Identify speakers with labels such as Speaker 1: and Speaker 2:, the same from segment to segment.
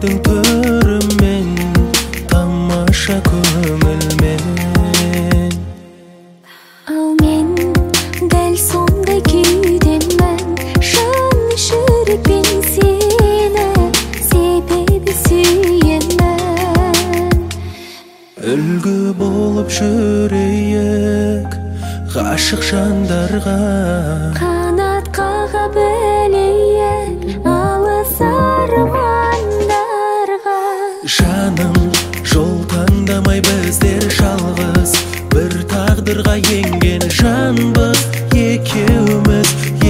Speaker 1: өмірдің түрімен, тамаша көңілмен.
Speaker 2: Ал мен дәл сондай күйдемін, шын жүрекпен сені, себебі сүйемін.
Speaker 1: Үлгі болып жүрейік ғашық жандарға,
Speaker 2: Қанат қаға білейік алыс армандарға.
Speaker 1: жаным, жол таңдамай біздер жалғыз, бір тағдырға енген жанбыз, екеуміз.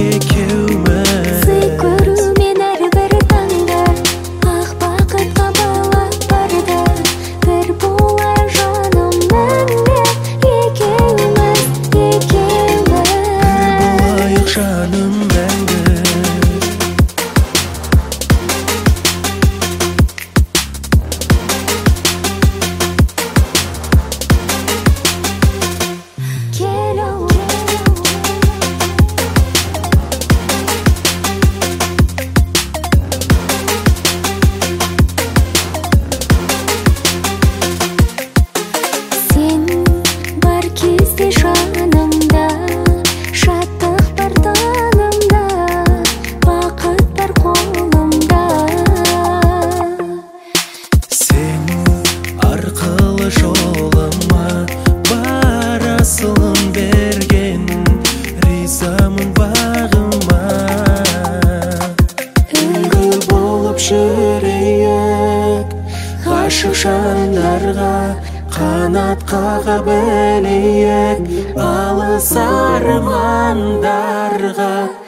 Speaker 2: Сый көрумен әрбір таңда ақ бақытқа балап барды. Бір болайық жаным мәңгі, екеуміз.
Speaker 1: Бір болайық жаным мәңгі.
Speaker 2: Кел ал, сен бар кезде жанымда, шаттық бар танымда, бақыт бар қолымда.
Speaker 1: Сен арқылы жолыма бар асылын берген, ризамын бағыма. Үлгі болып жүрейік ғашық жандарға, қанат қаға білейік алыс армандарға.